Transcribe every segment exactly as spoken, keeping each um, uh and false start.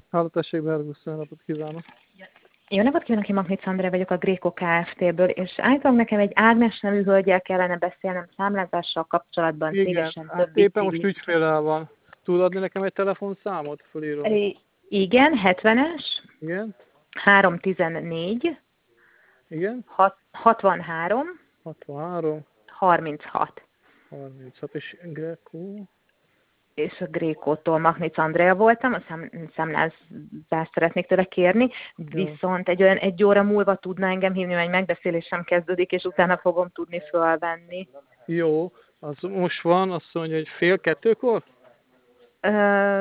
Halló, tessék, Bergusz, napot kívánok. Jó napot kívánok, én Magnic Andrea vagyok a Gréko Kft-ből, és állítólag nekem egy Ágnes nevű hölgyel kellene beszélnem számlázással kapcsolatban, Igen, cégesen több hát éppen most cég. ügyféllel van. Tud adni nekem egy telefonszámot? Fölírom. Igen, hetvenes, Igen, háromszáztizennégy, igen, hatvanhárom, hatvanhárom, harminchat. harminchat, és Greco. És a Grékótól Magnic Andrea voltam, a szám, számlázást szeretnék tőle kérni, Jó. viszont egy olyan egy óra múlva tudna engem hívni, mert egy megbeszélésem kezdődik, és utána fogom tudni fölvenni. Jó, az most van, azt mondja, hogy fél kettőkor? Ö,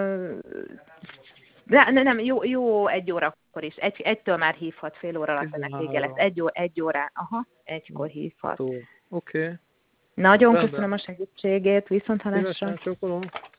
de, ne, nem, jó, jó egy órakor is. Egy, egytől már hívhat, fél óra alatt ennek vége lesz. Egy, ó, egy órá, aha, egykor hívhat. Oké. Okay. Nagyon Rendben. köszönöm a segítségét, viszont hallásra. Szívesen, csókolom.